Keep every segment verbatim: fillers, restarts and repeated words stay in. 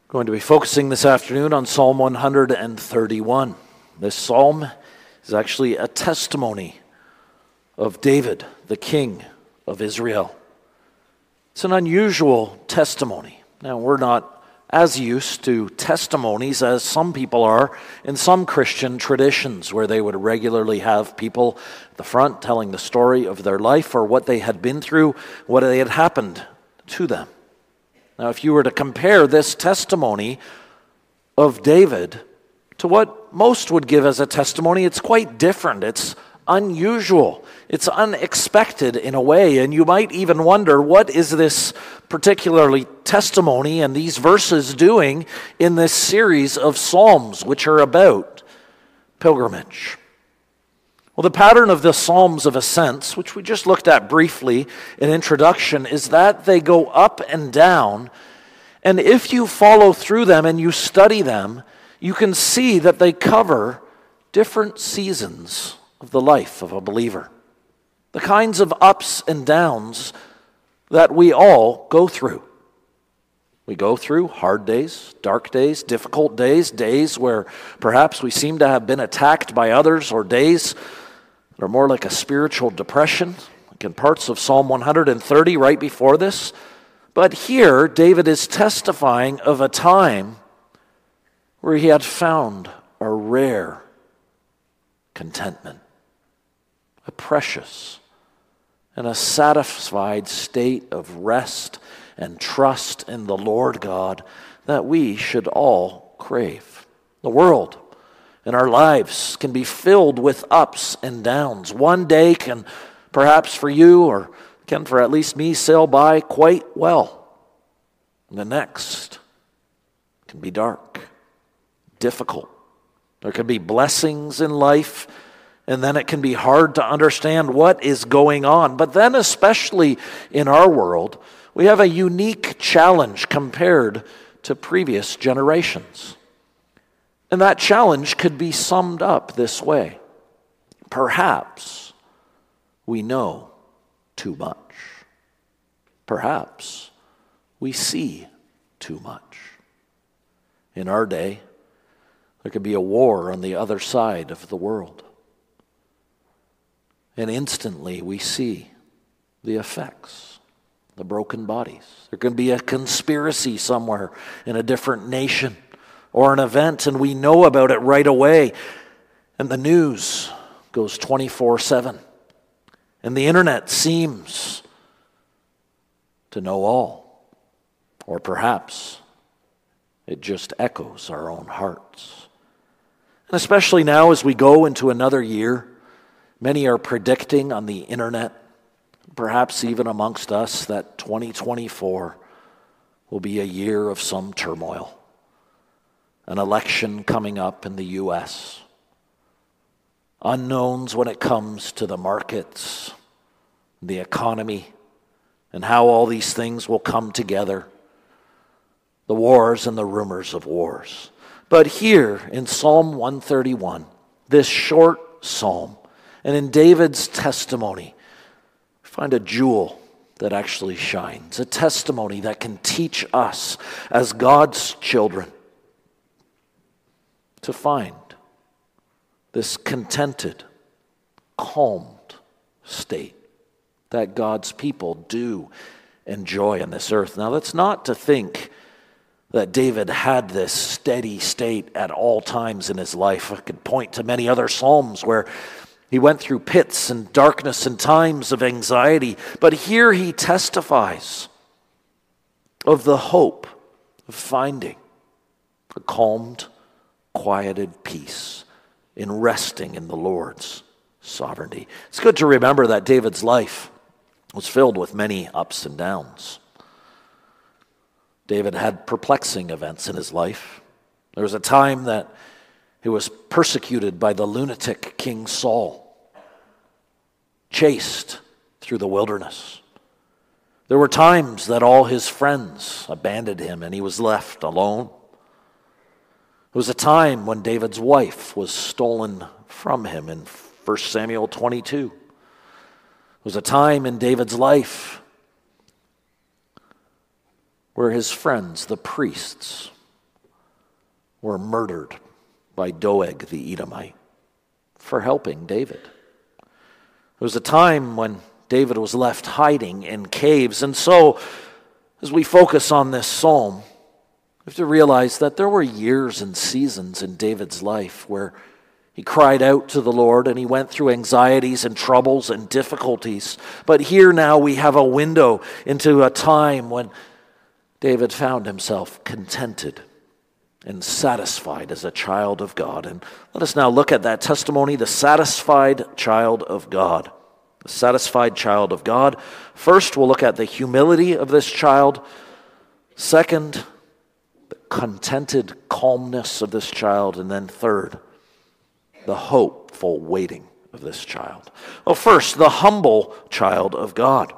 Going to be focusing this afternoon on Psalm one hundred thirty-one. This psalm is actually a testimony of David, the king of Israel. It's an unusual testimony. Now, we're not as used to testimonies as some people are in some Christian traditions, where they would regularly have people at the front telling the story of their life or what they had been through, what had happened to them. Now, if you were to compare this testimony of David to what most would give as a testimony, it's quite different. It's unusual. It's unexpected in a way, and you might even wonder, what is this particularly testimony and these verses doing in this series of Psalms, which are about pilgrimage? Well, the pattern of the Psalms of Ascents, which we just looked at briefly in introduction, is that they go up and down, and if you follow through them and you study them, you can see that they cover different seasons of the life of a believer. The kinds of ups and downs that we all go through. We go through hard days, dark days, difficult days, days where perhaps we seem to have been attacked by others, or days that are more like a spiritual depression, like in parts of Psalm one hundred thirty right before this. But here, David is testifying of a time where he had found a rare contentment, a precious and a satisfied state of rest and trust in the Lord God that we should all crave. The world and our lives can be filled with ups and downs. One day can, perhaps for you, or can for at least me, sail by quite well. And the next can be dark, difficult. There can be blessings in life, and then it can be hard to understand what is going on. But then, especially in our world, we have a unique challenge compared to previous generations. And that challenge could be summed up this way: perhaps we know too much. Perhaps we see too much. In our day, there could be a war on the other side of the world. And instantly we see the effects, the broken bodies. There can be a conspiracy somewhere in a different nation or an event, and we know about it right away. And the news goes twenty-four seven. And the internet seems to know all. Or perhaps it just echoes our own hearts. And especially now as we go into another year, many are predicting on the internet, perhaps even amongst us, that twenty twenty-four will be a year of some turmoil. An election coming up in the U S, unknowns when it comes to the markets, the economy, and how all these things will come together, the wars and the rumors of wars. But here in Psalm one thirty-one, this short psalm, and in David's testimony, we find a jewel that actually shines, a testimony that can teach us as God's children to find this contented, calmed state that God's people do enjoy on this earth. Now, that's not to think that David had this steady state at all times in his life. I could point to many other psalms where he went through pits and darkness and times of anxiety. But here he testifies of the hope of finding a calmed, quieted peace in resting in the Lord's sovereignty. It's good to remember that David's life was filled with many ups and downs. David had perplexing events in his life. There was a time that he was persecuted by the lunatic King Saul, chased through the wilderness. There were times that all his friends abandoned him and he was left alone. It was a time when David's wife was stolen from him in First Samuel twenty-two. It was a time in David's life where his friends, the priests, were murdered by Doeg the Edomite for helping David. There was a time when David was left hiding in caves. And so, as we focus on this psalm, we have to realize that there were years and seasons in David's life where he cried out to the Lord and he went through anxieties and troubles and difficulties. But here now we have a window into a time when David found himself contented and satisfied as a child of God. And let us now look at that testimony, the satisfied child of God. The satisfied child of God. First, we'll look at the humility of this child. Second, the contented calmness of this child. And then third, the hopeful waiting of this child. Well, first, the humble child of God.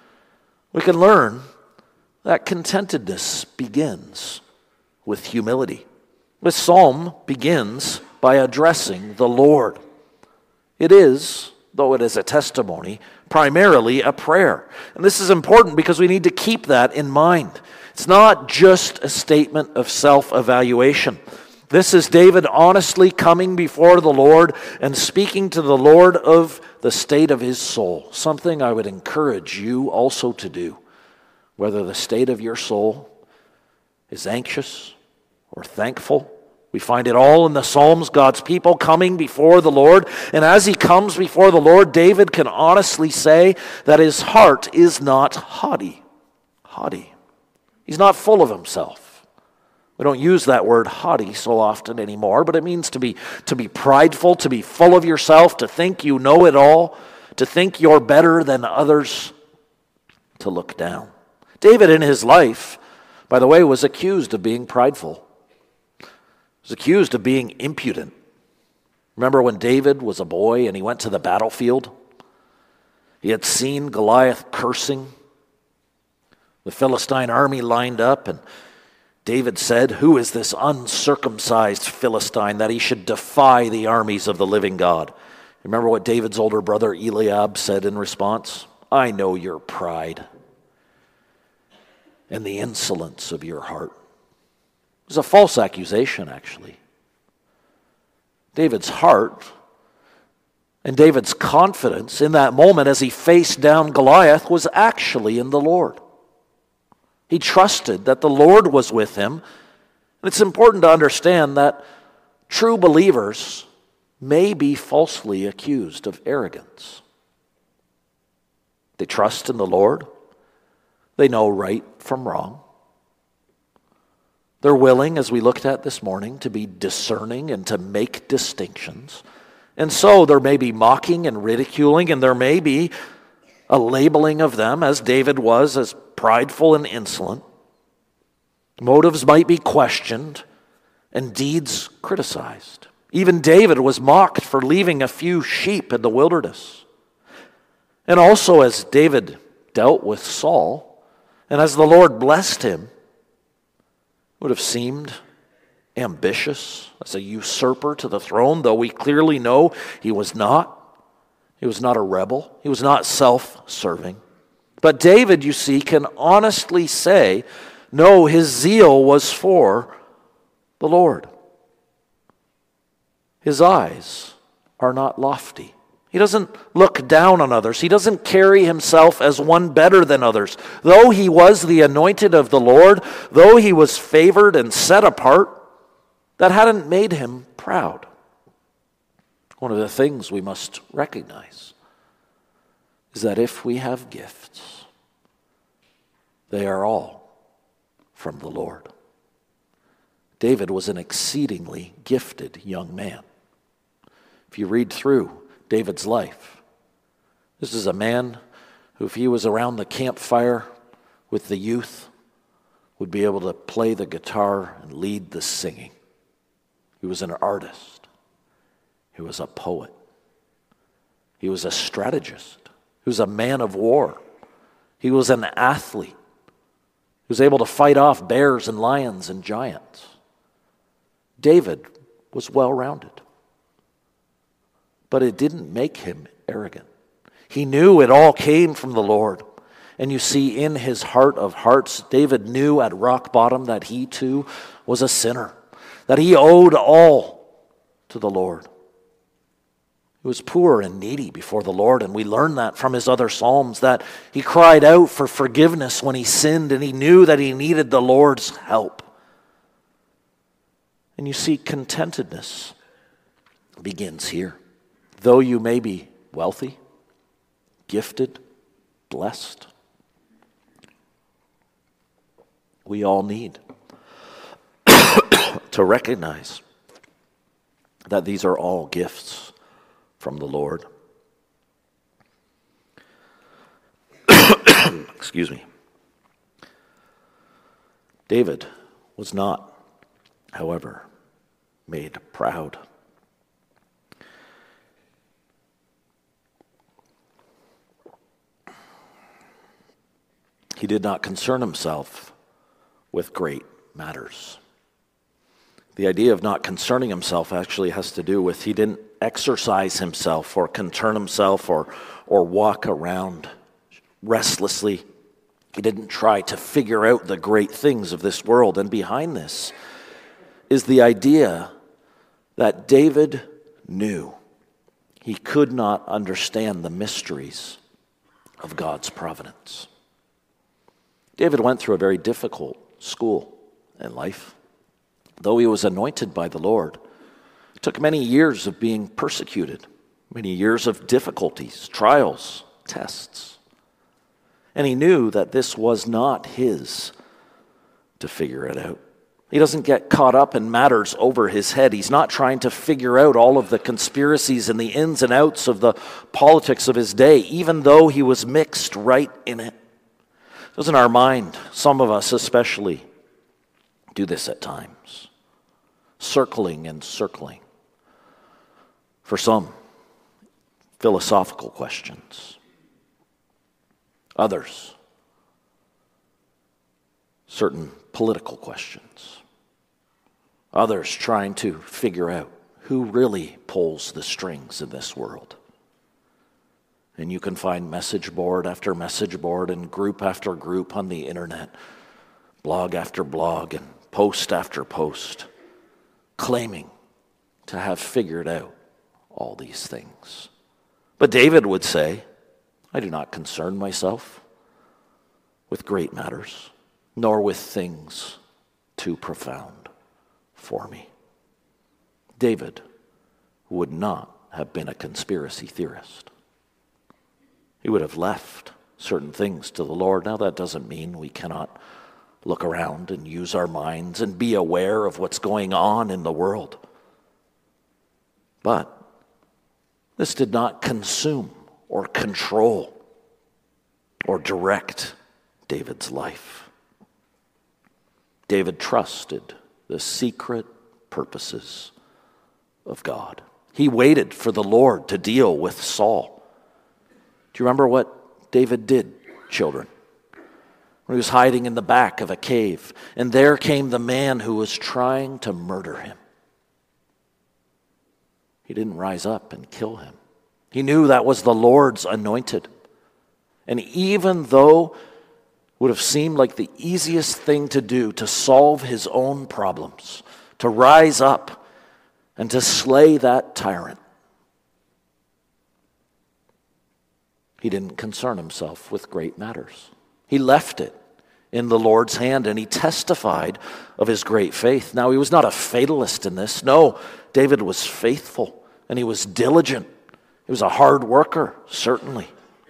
We can learn that contentedness begins with humility. This psalm begins by addressing the Lord. It is, though it is a testimony, primarily a prayer. And this is important because we need to keep that in mind. It's not just a statement of self-evaluation. This is David honestly coming before the Lord and speaking to the Lord of the state of his soul, something I would encourage you also to do, whether the state of your soul is anxious or thankful. We find it all in the Psalms, God's people coming before the Lord. And as he comes before the Lord, David can honestly say that his heart is not haughty. Haughty. He's not full of himself. We don't use that word haughty so often anymore, but it means to be, to be prideful, to be full of yourself, to think you know it all, to think you're better than others, to look down. David in his life, by the way, was accused of being prideful. Was accused of being impudent. Remember when David was a boy and he went to the battlefield? He had seen Goliath cursing. The Philistine army lined up, and David said, "Who is this uncircumcised Philistine that he should defy the armies of the living God?" Remember what David's older brother Eliab said in response? "I know your pride and the insolence of your heart." It was a false accusation, actually. David's heart and David's confidence in that moment as he faced down Goliath was actually in the Lord. He trusted that the Lord was with him. And it's important to understand that true believers may be falsely accused of arrogance. They trust in the Lord. They know right from wrong. They're willing, as we looked at this morning, to be discerning and to make distinctions. And so there may be mocking and ridiculing, and there may be a labeling of them, as David was, as prideful and insolent. Motives might be questioned, and deeds criticized. Even David was mocked for leaving a few sheep in the wilderness. And also as David dealt with Saul, and as the Lord blessed him, would have seemed ambitious as a usurper to the throne, though we clearly know he was not. He was not a rebel. He was not self-serving. But David, you see, can honestly say, no, his zeal was for the Lord. His eyes are not lofty. He doesn't look down on others. He doesn't carry himself as one better than others. Though he was the anointed of the Lord, though he was favored and set apart, that hadn't made him proud. One of the things we must recognize is that if we have gifts, they are all from the Lord. David was an exceedingly gifted young man. If you read through David's life, this is a man who, if he was around the campfire with the youth, would be able to play the guitar and lead the singing. He was an artist. He was a poet. He was a strategist. He was a man of war. He was an athlete. He was able to fight off bears and lions and giants. David was well-rounded. But it didn't make him arrogant. He knew it all came from the Lord. And you see, in his heart of hearts, David knew at rock bottom that he too was a sinner. that he owed all to the Lord. He was poor and needy before the Lord, and we learn that from his other Psalms, that he cried out for forgiveness when he sinned, and he knew that he needed the Lord's help. And you see, contentedness begins here. Though you may be wealthy, gifted, blessed, we all need to recognize that these are all gifts from the Lord. Excuse me. David was not, however, made proud. He did not concern himself with great matters. The idea of not concerning himself actually has to do with he didn't exercise himself or concern himself or, or walk around restlessly. He didn't try to figure out the great things of this world. And behind this is the idea that David knew he could not understand the mysteries of God's providence. David went through a very difficult school in life. Though he was anointed by the Lord, it took many years of being persecuted, many years of difficulties, trials, tests. And he knew that this was not his to figure it out. He doesn't get caught up in matters over his head. He's not trying to figure out all of the conspiracies and the ins and outs of the politics of his day, even though he was mixed right in it. Doesn't our mind, some of us especially, do this at times? Circling and circling. For some, philosophical questions. Others, certain political questions. Others trying to figure out who really pulls the strings in this world. And you can find message board after message board and group after group on the internet, blog after blog and post after post, claiming to have figured out all these things. But David would say, I do not concern myself with great matters, nor with things too profound for me. David would not have been a conspiracy theorist. He would have left certain things to the Lord. Now, that doesn't mean we cannot look around and use our minds and be aware of what's going on in the world. But this did not consume or control or direct David's life. David trusted the secret purposes of God. He waited for the Lord to deal with Saul. Do you remember what David did, children? When he was hiding in the back of a cave, and there came the man who was trying to murder him. He didn't rise up and kill him. He knew that was the Lord's anointed. And even though it would have seemed like the easiest thing to do to solve his own problems, to rise up and to slay that tyrant, he didn't concern himself with great matters. He left it in the Lord's hand, and he testified of his great faith. Now, he was not a fatalist in this. No, David was faithful, and he was diligent. He was a hard worker, certainly.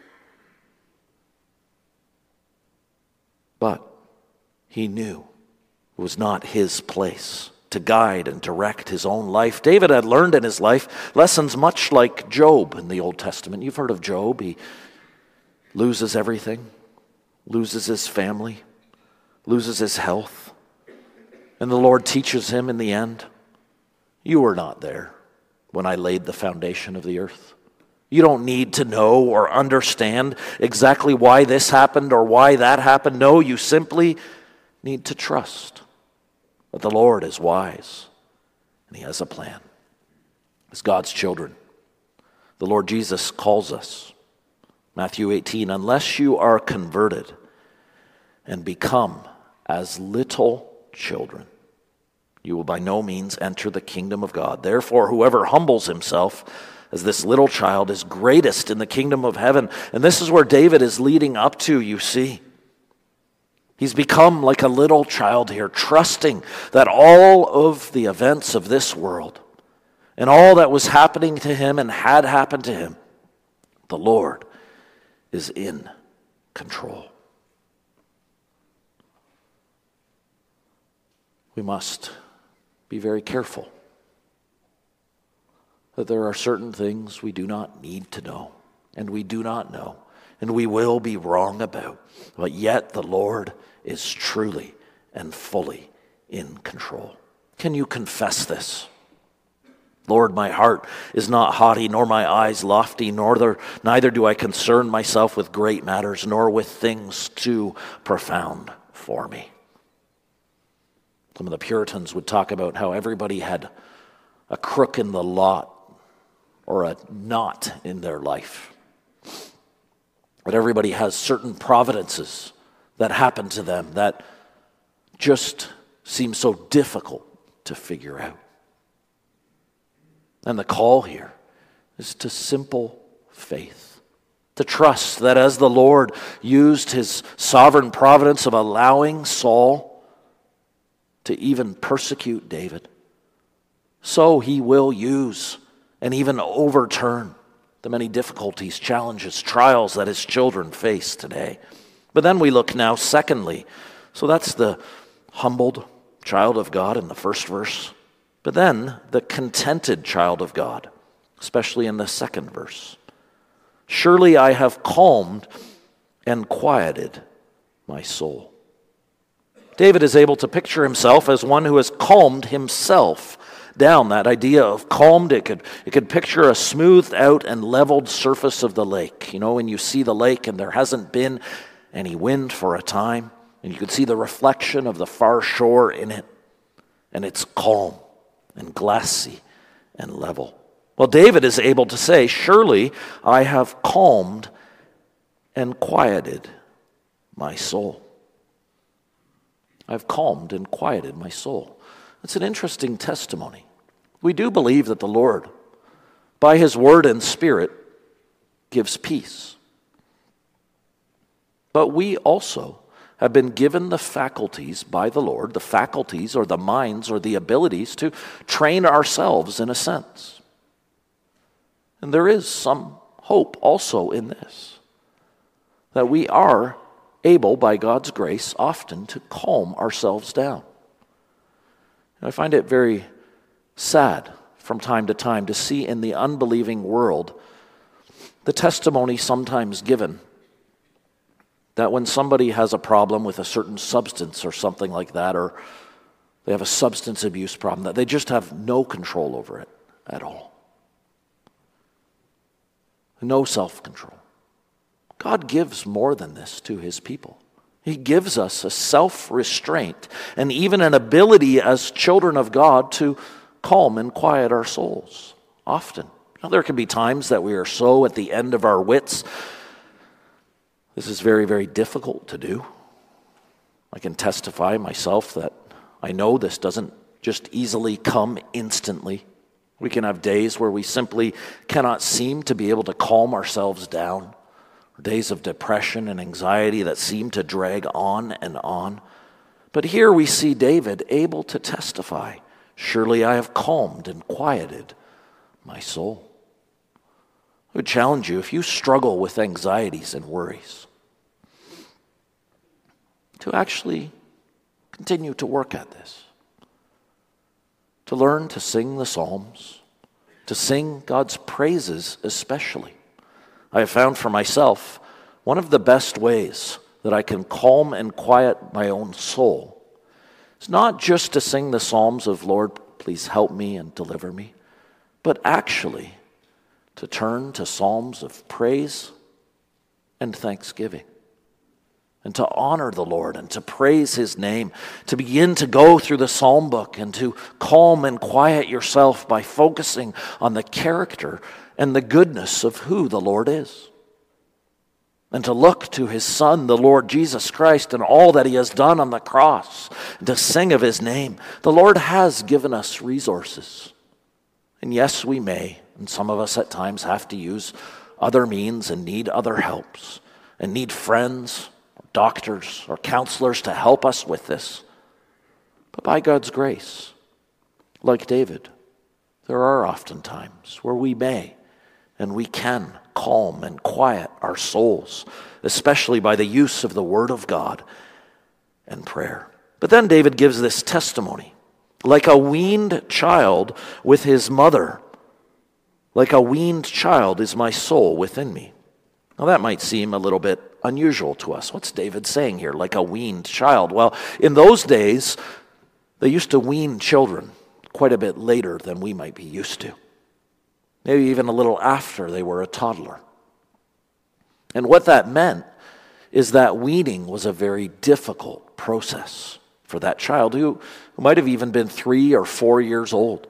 But he knew it was not his place to guide and direct his own life. David had learned in his life lessons much like Job in the Old Testament. You've heard of Job. He loses everything, loses his family, loses his health. And the Lord teaches him in the end, you were not there when I laid the foundation of the earth. You don't need to know or understand exactly why this happened or why that happened. No, you simply need to trust that the Lord is wise and he has a plan. As God's children, the Lord Jesus calls us, Matthew eighteen, unless you are converted and become as little children, you will by no means enter the kingdom of God. Therefore, whoever humbles himself as this little child is greatest in the kingdom of heaven. And this is where David is leading up to, you see. He's become like a little child here, trusting that all of the events of this world and all that was happening to him and had happened to him, the Lord is in control. We must be very careful that there are certain things we do not need to know, and we do not know, and we will be wrong about, but yet the Lord is truly and fully in control. Can you confess this? Lord, my heart is not haughty, nor my eyes lofty, nor there, neither do I concern myself with great matters, nor with things too profound for me. Some of the Puritans would talk about how everybody had a crook in the lot or a knot in their life. But everybody has certain providences that happen to them that just seem so difficult to figure out. And the call here is to simple faith, to trust that as the Lord used his sovereign providence of allowing Saul to even persecute David, so he will use and even overturn the many difficulties, challenges, trials that his children face today. But then we look now, secondly, so that's the humbled child of God in the first verse. But then the contented child of God, especially in the second verse. Surely I have calmed and quieted my soul. David is able to picture himself as one who has calmed himself down. That idea of calmed, it could, it could picture a smoothed out and leveled surface of the lake. You know, when you see the lake and there hasn't been any wind for a time, and you can see the reflection of the far shore in it, and it's calm and glassy and level. Well, David is able to say, surely I have calmed and quieted my soul. I've calmed and quieted my soul. It's an interesting testimony. We do believe that the Lord, by his word and spirit, gives peace. But we also have been given the faculties by the Lord, the faculties or the minds or the abilities to train ourselves in a sense. And there is some hope also in this, that we are able, by God's grace, often to calm ourselves down. And I find it very sad from time to time to see in the unbelieving world the testimony sometimes given that when somebody has a problem with a certain substance or something like that, or they have a substance abuse problem, that they just have no control over it at all. No self-control. God gives more than this to his people. He gives us a self-restraint and even an ability as children of God to calm and quiet our souls often. Now, there can be times that we are so at the end of our wits. This is very, very difficult to do. I can testify myself that I know this doesn't just easily come instantly. We can have days where we simply cannot seem to be able to calm ourselves down. Days of depression and anxiety that seem to drag on and on. But here we see David able to testify, surely I have calmed and quieted my soul. I would challenge you, if you struggle with anxieties and worries, to actually continue to work at this. To learn to sing the Psalms, to sing God's praises especially. I have found for myself one of the best ways that I can calm and quiet my own soul is not just to sing the Psalms of Lord, please help me and deliver me, but actually to turn to Psalms of praise and thanksgiving. And to honor the Lord and to praise his name, to begin to go through the psalm book and to calm and quiet yourself by focusing on the character and the goodness of who the Lord is. and to look to his Son, the Lord Jesus Christ, and all that he has done on the cross, and to sing of his name. The Lord has given us resources. And yes, we may, and some of us at times have to use other means and need other helps, and need friends, or doctors, or counselors to help us with this. But by God's grace, like David, there are often times where we may and we can calm and quiet our souls, especially by the use of the Word of God and prayer. But then David gives this testimony. Like a weaned child with his mother, like a weaned child is my soul within me. Now that might seem a little bit unusual to us. What's David saying here? Like a weaned child. Well, in those days, they used to wean children quite a bit later than we might be used to. Maybe even a little after they were a toddler. And what that meant is that weaning was a very difficult process for that child who, who might have even been three or four years old.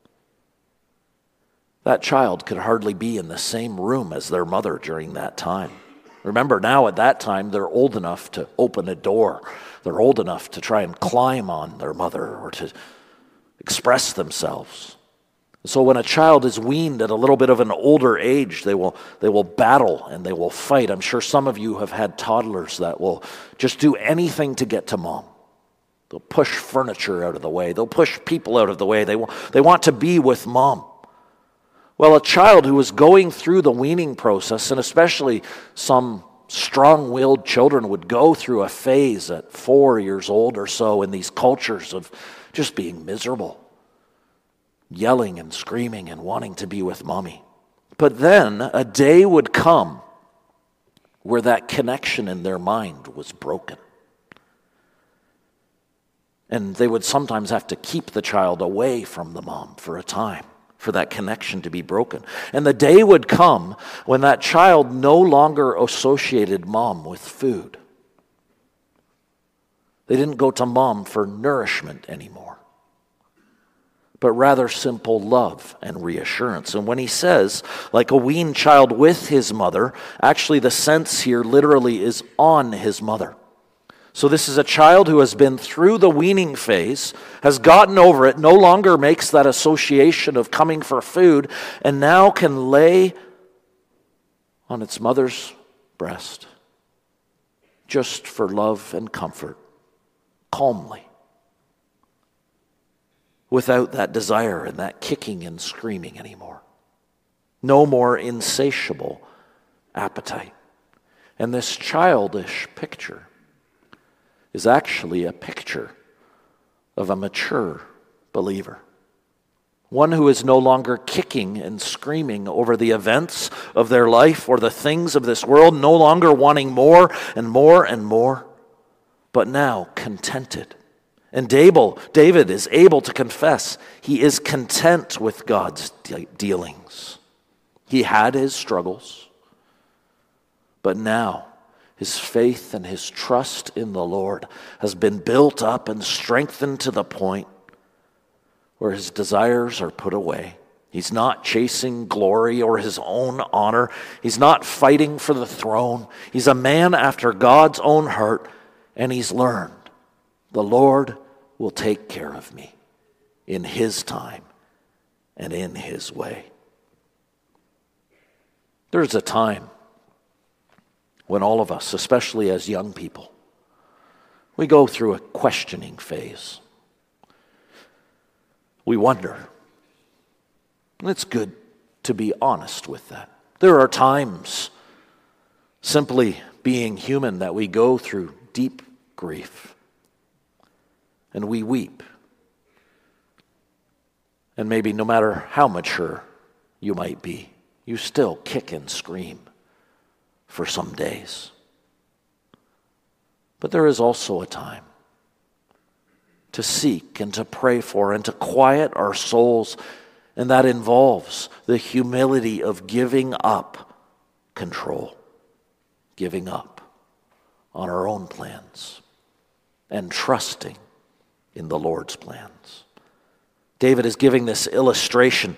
That child could hardly be in the same room as their mother during that time. Remember, now at that time, they're old enough to open a door. They're old enough to try and climb on their mother or to express themselves. So when a child is weaned at a little bit of an older age, they will they will battle and they will fight. I'm sure some of you have had toddlers that will just do anything to get to mom. They'll push furniture out of the way. They'll push people out of the way. They want, they want to be with mom. Well, a child who is going through the weaning process, and especially some strong-willed children would go through a phase at four years old or so in these cultures of just being miserable, yelling and screaming and wanting to be with mommy. But then a day would come where that connection in their mind was broken. And they would sometimes have to keep the child away from the mom for a time, for that connection to be broken. And the day would come when that child no longer associated mom with food. They didn't go to mom for nourishment anymore, but rather simple love and reassurance. And when he says, like a weaned child with his mother, actually the sense here literally is on his mother. So this is a child who has been through the weaning phase, has gotten over it, no longer makes that association of coming for food, and now can lay on its mother's breast just for love and comfort, calmly, without that desire and that kicking and screaming anymore. No more insatiable appetite. And this childish picture is actually a picture of a mature believer. One who is no longer kicking and screaming over the events of their life or the things of this world, no longer wanting more and more and more, but now contented. And David is able to confess he is content with God's de- dealings. He had his struggles, but now his faith and his trust in the Lord has been built up and strengthened to the point where his desires are put away. He's not chasing glory or his own honor. He's not fighting for the throne. He's a man after God's own heart, and he's learned the Lord will take care of me in his time and in his way. There's a time when all of us, especially as young people, we go through a questioning phase. We wonder. And it's good to be honest with that. There are times, simply being human, that we go through deep grief. And we weep. And maybe no matter how mature you might be, you still kick and scream for some days. But there is also a time to seek and to pray for and to quiet our souls, and that involves the humility of giving up control, giving up on our own plans, and trusting in the Lord's plans. David is giving this illustration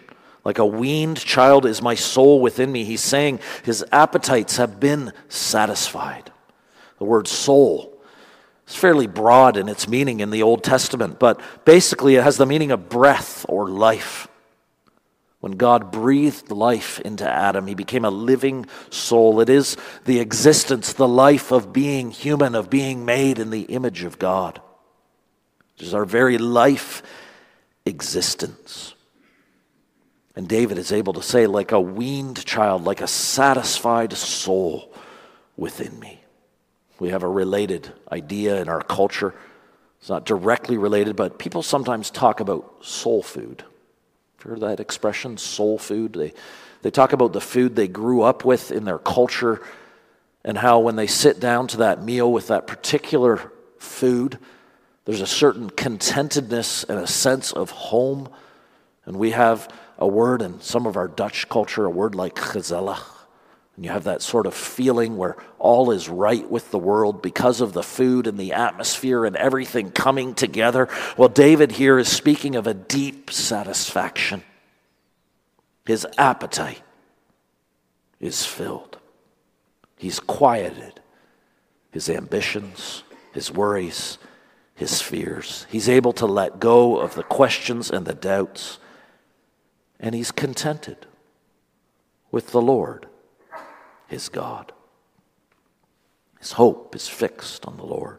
Like a weaned child is my soul within me. He's saying his appetites have been satisfied. The word soul is fairly broad in its meaning in the Old Testament, but basically it has the meaning of breath or life. When God breathed life into Adam, he became a living soul. It is the existence, the life of being human, of being made in the image of God. It is our very life existence. And David is able to say, like a weaned child, like a satisfied soul within me. We have a related idea in our culture. It's not directly related, but people sometimes talk about soul food. Heard that expression, soul food? They, they talk about the food they grew up with in their culture and how when they sit down to that meal with that particular food, there's a certain contentedness and a sense of home. And we have a word in some of our Dutch culture, a word like gezellig. And you have that sort of feeling where all is right with the world because of the food and the atmosphere and everything coming together. Well, David here is speaking of a deep satisfaction. His appetite is filled. He's quieted his ambitions, his worries, his fears. He's able to let go of the questions and the doubts. And he's contented with the Lord, his God. His hope is fixed on the Lord.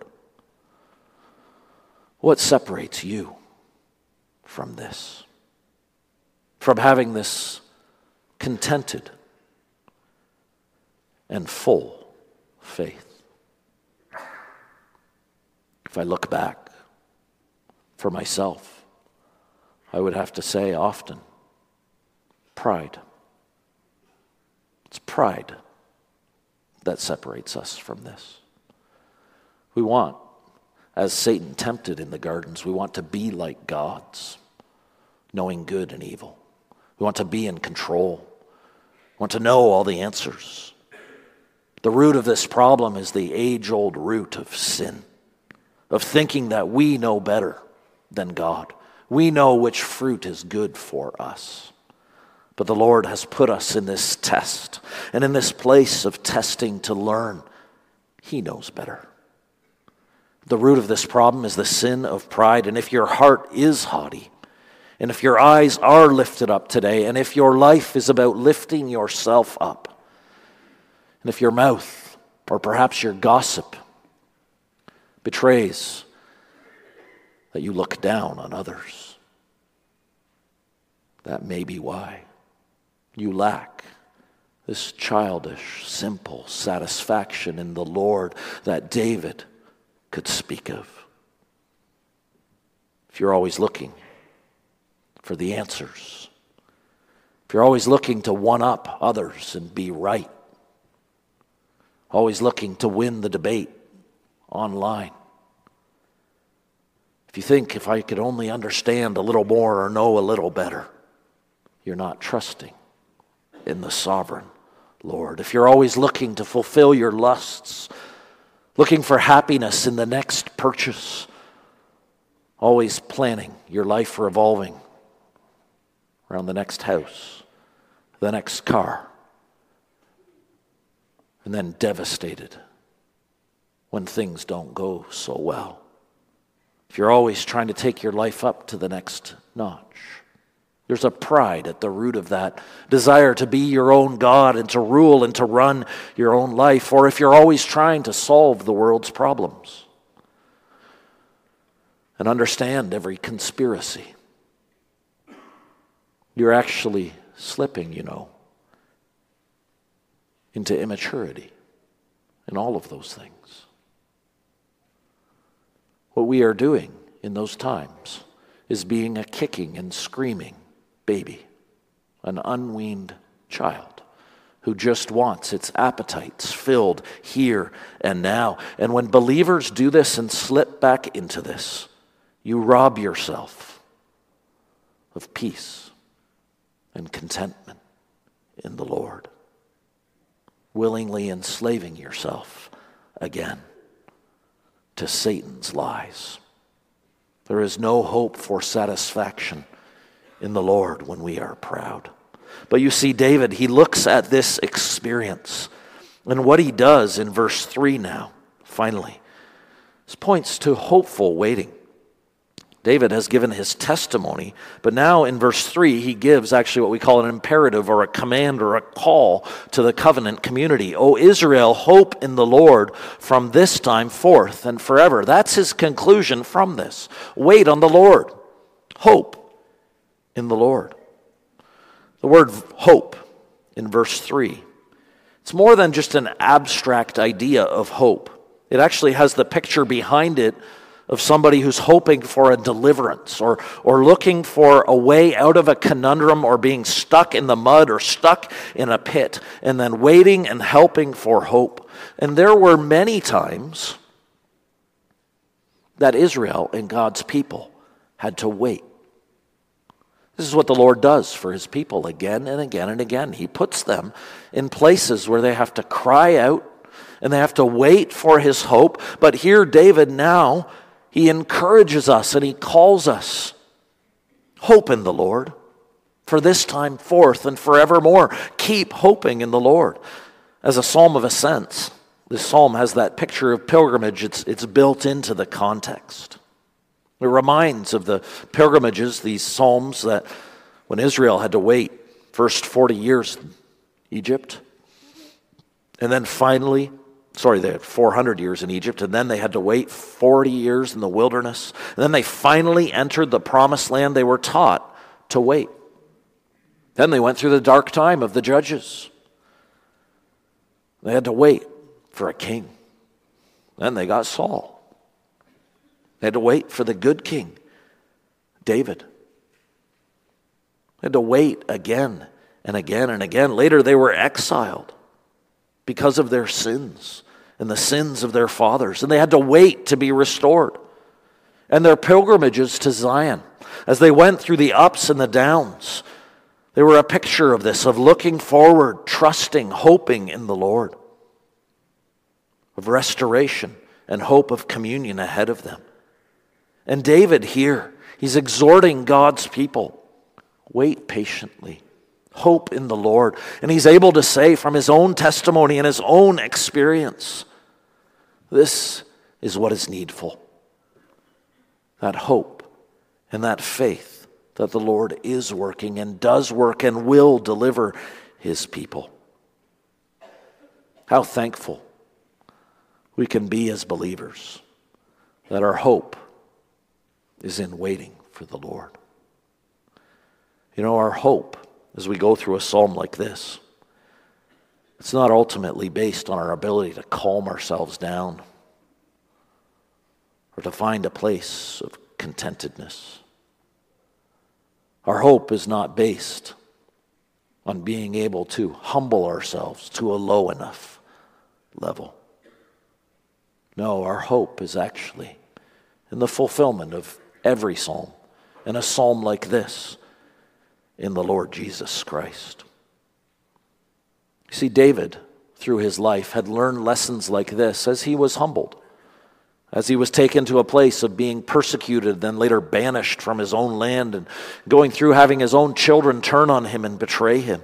What separates you from this? From having this contented and full faith? If I look back for myself, I would have to say often, pride. It's pride that separates us from this. We want, as Satan tempted in the gardens, we want to be like gods, knowing good and evil. We want to be in control. We want to know all the answers. The root of this problem is the age-old root of sin, of thinking that we know better than God. We know which fruit is good for us. But the Lord has put us in this test and in this place of testing to learn He knows better. The root of this problem is the sin of pride. And if your heart is haughty, and if your eyes are lifted up today, and if your life is about lifting yourself up, and if your mouth, or perhaps your gossip, betrays that you look down on others, that may be why you lack this childish, simple satisfaction in the Lord that David could speak of. If you're always looking for the answers, if you're always looking to one-up others and be right, always looking to win the debate online, if you think if I could only understand a little more or know a little better, you're not trusting in the sovereign Lord. If you're always looking to fulfill your lusts, looking for happiness in the next purchase, always planning your life revolving around the next house, the next car, and then devastated when things don't go so well. If you're always trying to take your life up to the next notch, there's a pride at the root of that desire to be your own God and to rule and to run your own life. Or if you're always trying to solve the world's problems and understand every conspiracy, you're actually slipping, you know, into immaturity in all of those things. What we are doing in those times is being a kicking and screaming baby, an unweaned child who just wants its appetites filled here and now. And when believers do this and slip back into this, you rob yourself of peace and contentment in the Lord, willingly enslaving yourself again to Satan's lies. There is no hope for satisfaction in the Lord when we are proud. But you see, David, he looks at this experience. And what he does in verse three now, finally, this points to hopeful waiting. David has given his testimony, but now in verse three, he gives actually what we call an imperative or a command or a call to the covenant community. O Israel, hope in the Lord from this time forth and forever. That's his conclusion from this. Wait on the Lord. Hope in the Lord. The word hope in verse three, it's more than just an abstract idea of hope. It actually has the picture behind it of somebody who's hoping for a deliverance or, or looking for a way out of a conundrum or being stuck in the mud or stuck in a pit and then waiting and helping for hope. And there were many times that Israel and God's people had to wait. This is what the Lord does for his people again and again and again. He puts them in places where they have to cry out and they have to wait for his hope. But here David now, he encourages us and he calls us. Hope in the Lord, for this time forth and forevermore. Keep hoping in the Lord. As a psalm of ascents, this psalm has that picture of pilgrimage. It's, it's built into the context. It reminds of the pilgrimages, these psalms that when Israel had to wait first forty years in Egypt, and then finally Sorry, they had four hundred years in Egypt, and then they had to wait forty years in the wilderness. And then they finally entered the promised land. They were taught to wait. Then they went through the dark time of the judges. They had to wait for a king. Then they got Saul. They had to wait for the good king, David. They had to wait again and again and again. Later they were exiled because of their sins and the sins of their fathers. And they had to wait to be restored. And their pilgrimages to Zion, as they went through the ups and the downs, they were a picture of this, of looking forward, trusting, hoping in the Lord, of restoration and hope of communion ahead of them. And David here, he's exhorting God's people, wait patiently. Hope in the Lord. And he's able to say from his own testimony and his own experience, this is what is needful. That hope and that faith that the Lord is working and does work and will deliver his people. How thankful we can be as believers that our hope is in waiting for the Lord. You know, our hope as we go through a psalm like this, it's not ultimately based on our ability to calm ourselves down or to find a place of contentedness. Our hope is not based on being able to humble ourselves to a low enough level. No, our hope is actually in the fulfillment of every psalm, and a psalm like this, in the Lord Jesus Christ. You see, David, through his life, had learned lessons like this as he was humbled, as he was taken to a place of being persecuted, then later banished from his own land, and going through having his own children turn on him and betray him.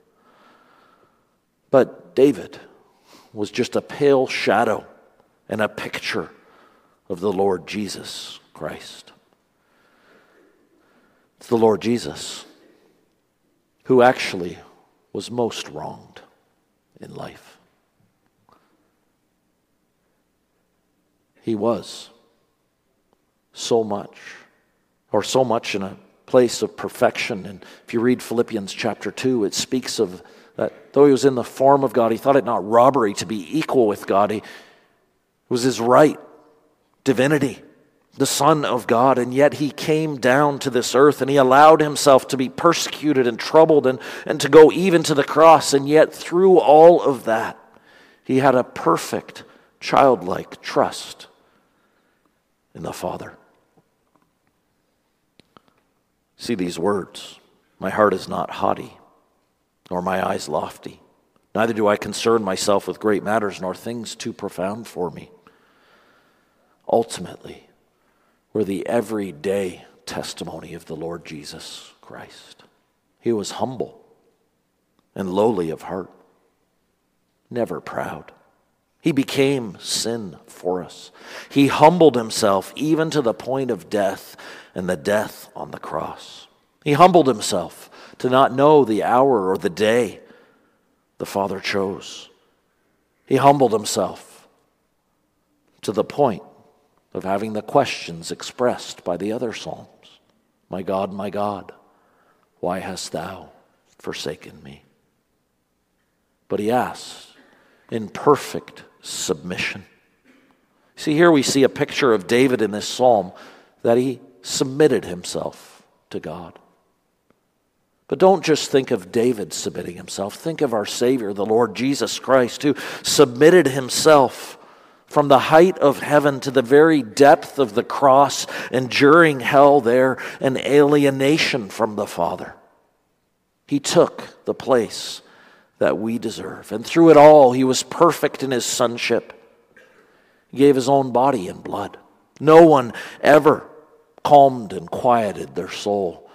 But David was just a pale shadow and a picture of the Lord Jesus Christ. It's the Lord Jesus who actually was most wronged in life. He was so much, or so much in a place of perfection. And if you read Philippians chapter two, it speaks of that though he was in the form of God, he thought it not robbery to be equal with God. He, it was his right, divinity, the Son of God, and yet he came down to this earth and he allowed himself to be persecuted and troubled and, and to go even to the cross. And yet through all of that, he had a perfect, childlike trust in the Father. See these words, my heart is not haughty, nor my eyes lofty. Neither do I concern myself with great matters, nor things too profound for me. Ultimately, we're the everyday testimony of the Lord Jesus Christ. He was humble. and lowly of heart, never proud. He became sin for us. He humbled himself even to the point of death, and the death on the cross. He humbled himself to not know the hour or the day the Father chose. He humbled himself to the point of having the questions expressed by the other psalms. My God, my God, why hast thou forsaken me? But he asks in perfect submission. See, here we see a picture of David in this psalm that he submitted himself to God. But don't just think of David submitting himself. Think of our Savior, the Lord Jesus Christ, who submitted himself from the height of heaven to the very depth of the cross, enduring hell there and alienation from the Father. He took the place that we deserve. And through it all, he was perfect in his sonship. He gave his own body and blood. No one ever calmed and quieted their soul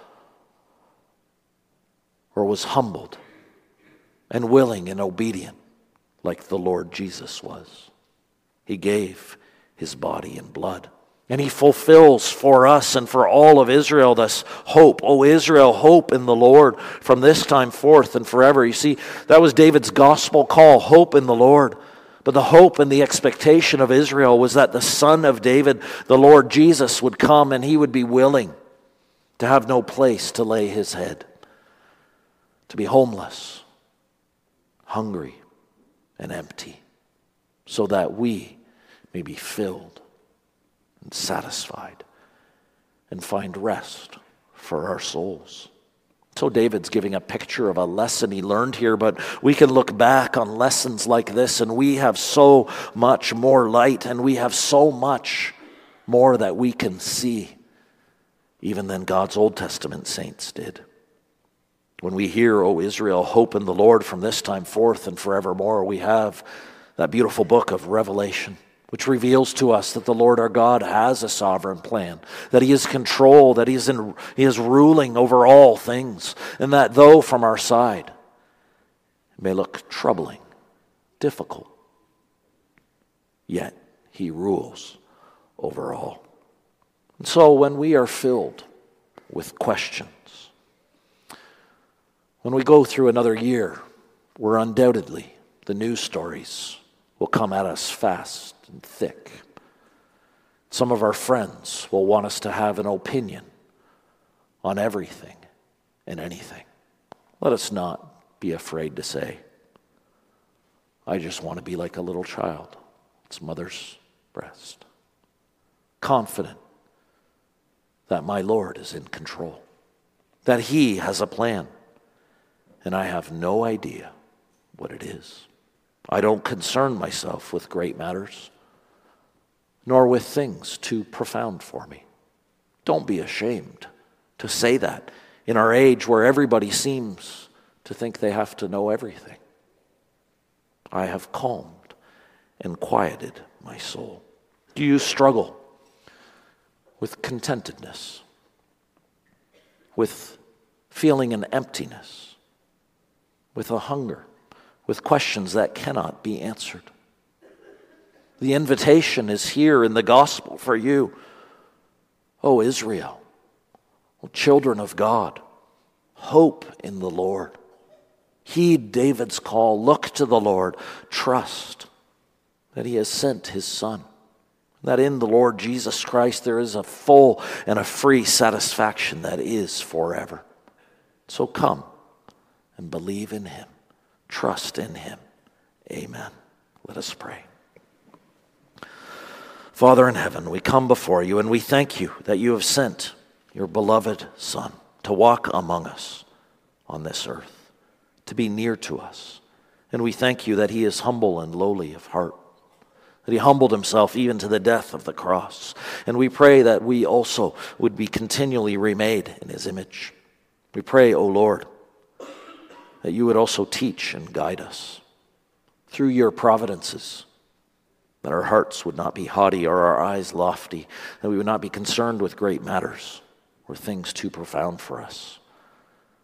or was humbled and willing and obedient like the Lord Jesus was. He gave his body and blood. And he fulfills for us and for all of Israel this hope. O Israel, hope in the Lord from this time forth and forever. You see, that was David's gospel call, hope in the Lord. But the hope and the expectation of Israel was that the Son of David, the Lord Jesus, would come and he would be willing to have no place to lay his head, to be homeless, hungry, and empty, so that we may be filled and satisfied and find rest for our souls. So David's giving a picture of a lesson he learned here, but we can look back on lessons like this and we have so much more light and we have so much more that we can see even than God's Old Testament saints did. When we hear, O Israel, hope in the Lord from this time forth and forevermore, we have that beautiful book of Revelation, which reveals to us that the Lord our God has a sovereign plan, that he is control, that he is, in, he is ruling over all things, and that though from our side it may look troubling, difficult, yet he rules over all. And so when we are filled with questions, when we go through another year where undoubtedly the news stories will come at us fast and thick. Some of our friends will want us to have an opinion on everything and anything. Let us not be afraid to say, I just want to be like a little child, its mother's breast, confident that my Lord is in control, that he has a plan, and I have no idea what it is. I don't concern myself with great matters, nor with things too profound for me. Don't be ashamed to say that in our age where everybody seems to think they have to know everything. I have calmed and quieted my soul. Do you struggle with contentedness, with feeling an emptiness, with a hunger, with questions that cannot be answered? The invitation is here in the gospel for you. O Israel, O children of God, hope in the Lord. Heed David's call. Look to the Lord. Trust that he has sent his Son, that in the Lord Jesus Christ there is a full and a free satisfaction that is forever. So come and believe in him. Trust in him. Amen. Let us pray. Father in heaven, we come before you and we thank you that you have sent your beloved Son to walk among us on this earth, to be near to us. And we thank you that he is humble and lowly of heart, that he humbled himself even to the death of the cross. And we pray that we also would be continually remade in his image. We pray, O Lord, that you would also teach and guide us through your providences, that our hearts would not be haughty or our eyes lofty, that we would not be concerned with great matters or things too profound for us,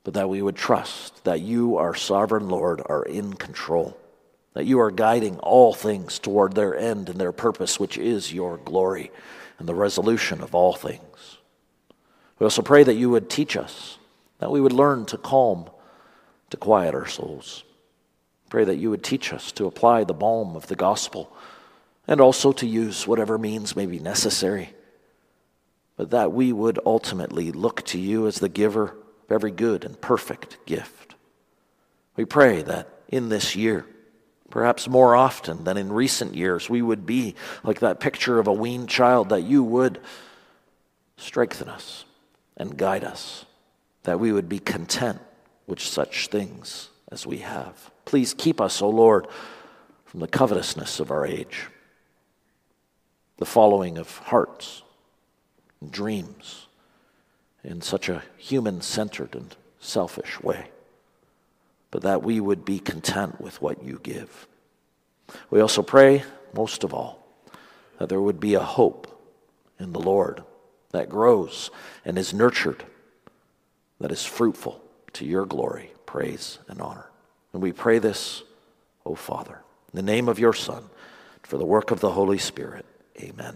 but that we would trust that you, our sovereign Lord, are in control, that you are guiding all things toward their end and their purpose, which is your glory and the resolution of all things. We also pray that you would teach us, that we would learn to calm, to quiet our souls. Pray that you would teach us to apply the balm of the gospel and also to use whatever means may be necessary, but that we would ultimately look to you as the giver of every good and perfect gift. We pray that in this year, perhaps more often than in recent years, we would be like that picture of a weaned child, that you would strengthen us and guide us, that we would be content with such things as we have. Please keep us, O Lord, from the covetousness of our age, the following of hearts and dreams in such a human-centered and selfish way, but that we would be content with what you give. We also pray, most of all, that there would be a hope in the Lord that grows and is nurtured, that is fruitful to your glory, praise, and honor. And we pray this, O Father, in the name of your Son, for the work of the Holy Spirit. Amen.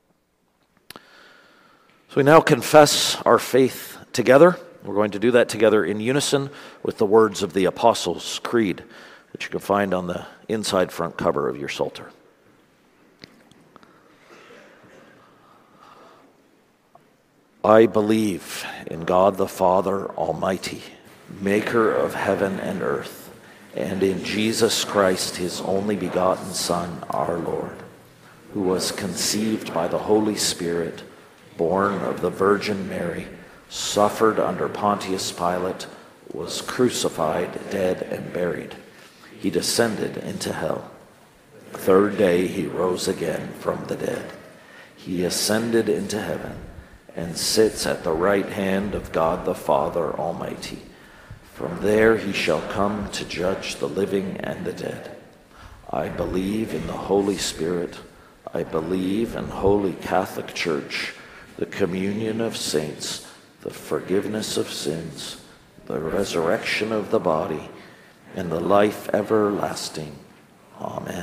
So we now confess our faith together. We're going to do that together in unison with the words of the Apostles' Creed, which you can find on the inside front cover of your Psalter. I believe in God the Father Almighty, maker of heaven and earth, and in Jesus Christ, his only begotten Son, our Lord, who was conceived by the Holy Spirit, born of the Virgin Mary, suffered under Pontius Pilate, was crucified, dead, and buried. He descended into hell. The third day he rose again from the dead. He ascended into heaven and sits at the right hand of God the Father Almighty. From there he shall come to judge the living and the dead. I believe in the Holy Spirit. I believe in Holy Catholic Church, the communion of saints, the forgiveness of sins, the resurrection of the body, and the life everlasting. Amen.